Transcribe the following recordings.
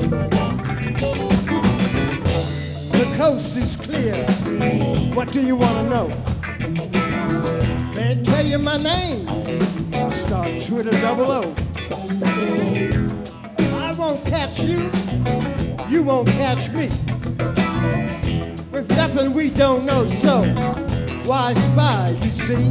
The coast is clear. What do you want to know? Can't tell you my name. Starts with a double O. I won't catch you. You won't catch me. With nothing we don't know, so why spy, you see?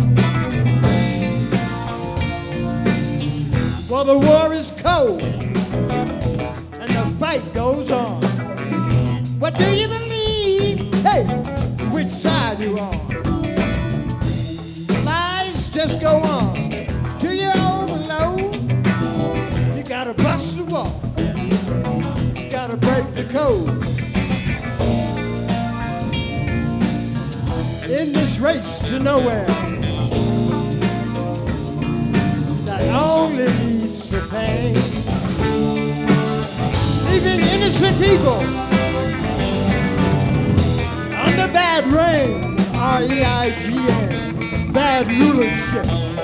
Well, the war is cold and the fight goes on. What do you believe? Hey, which side you on? Lies just go on till you overload. You gotta bust the wall. You gotta break the code. In this race to nowhere that only leads to pain, leaving innocent people under bad reign, R-E-I-G-N, bad rulership.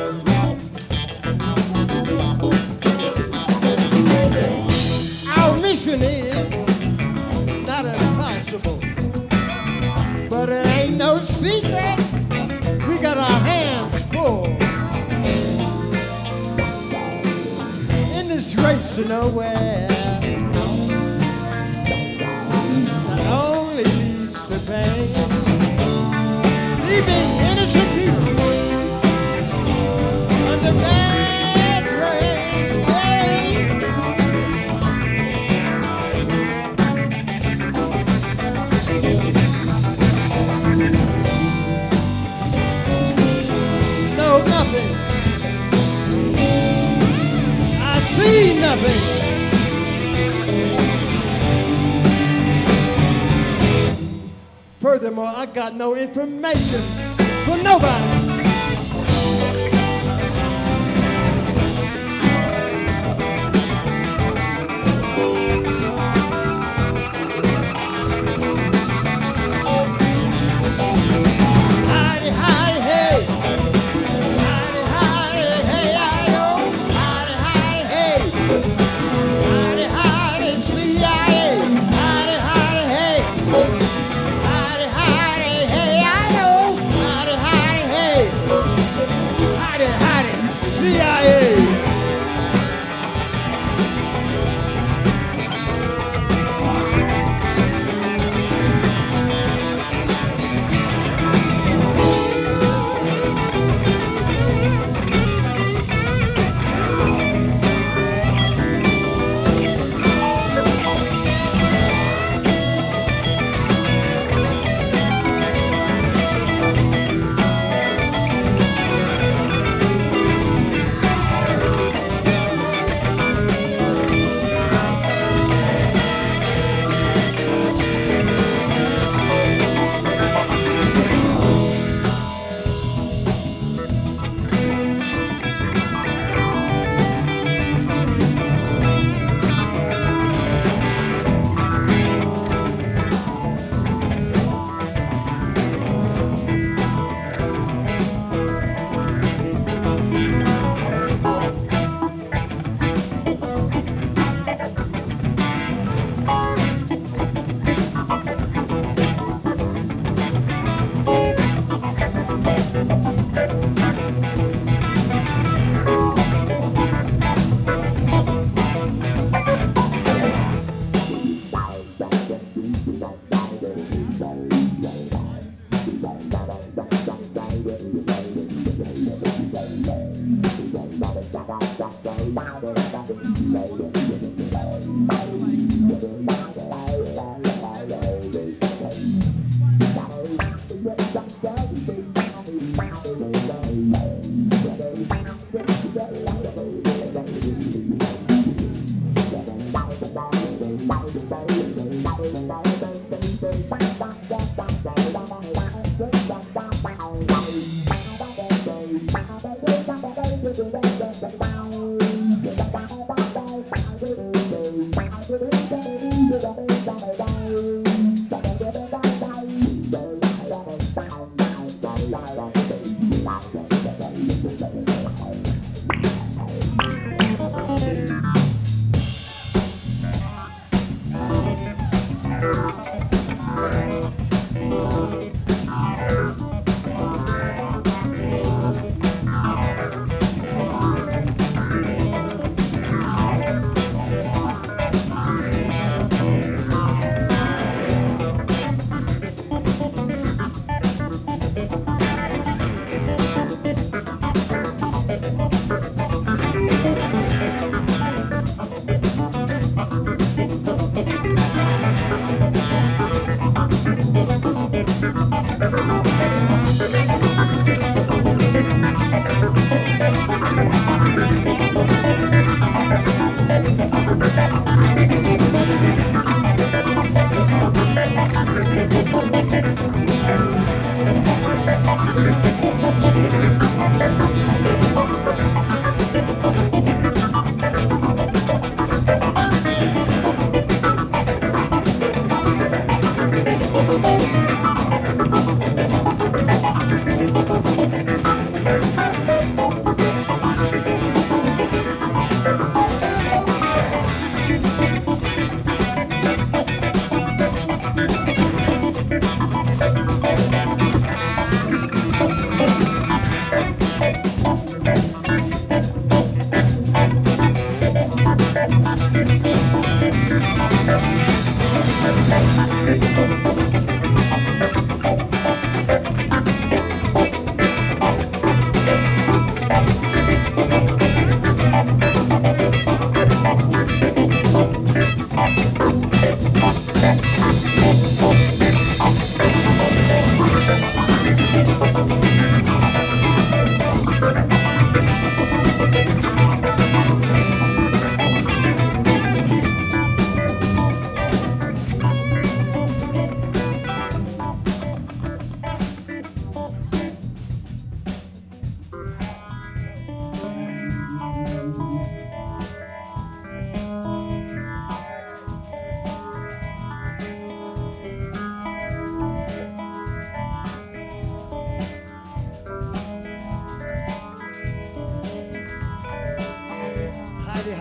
Our mission is not impossible, but it ain't no secret. We got our hands full in this race to nowhere that only leads to pain, leaving innocent people under bad rain. No, nothing. I see nothing. Furthermore, I got no information for nobody. Hidey, hidey, hey. Hidey, hidey, hey, I-oh. Hidey, hidey, hey. Hidey, hidey, CIA. Hidey, hidey, hey. Hidey, hidey, hey, I-oh. Hidey, hidey, hey. Hidey, hidey, CIA.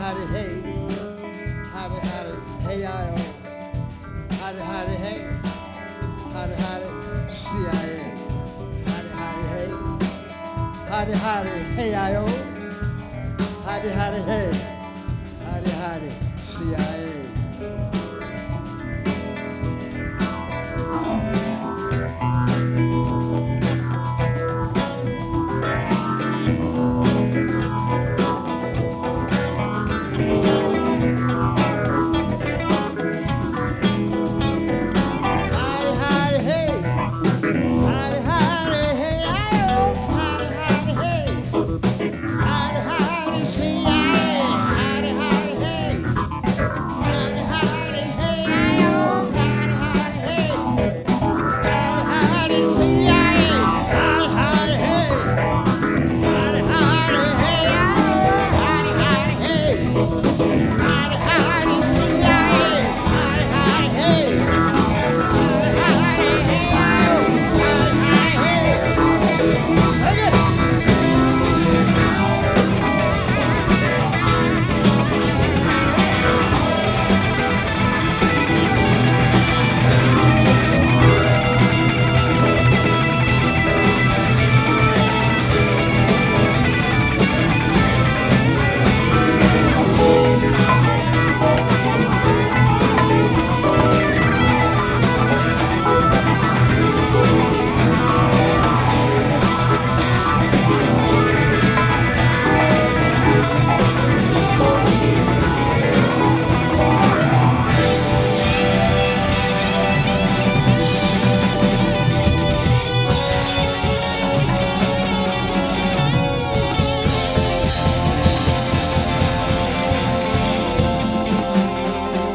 howdy, hey. Howdy, howdy, hey, I, oh. Howdy, howdy, hey. Howdy, howdy, CIA. Howdy, howdy, hey. Howdy, howdy, hey, I, oh. Howdy, howdy, hey. Howdy, howdy, CIA.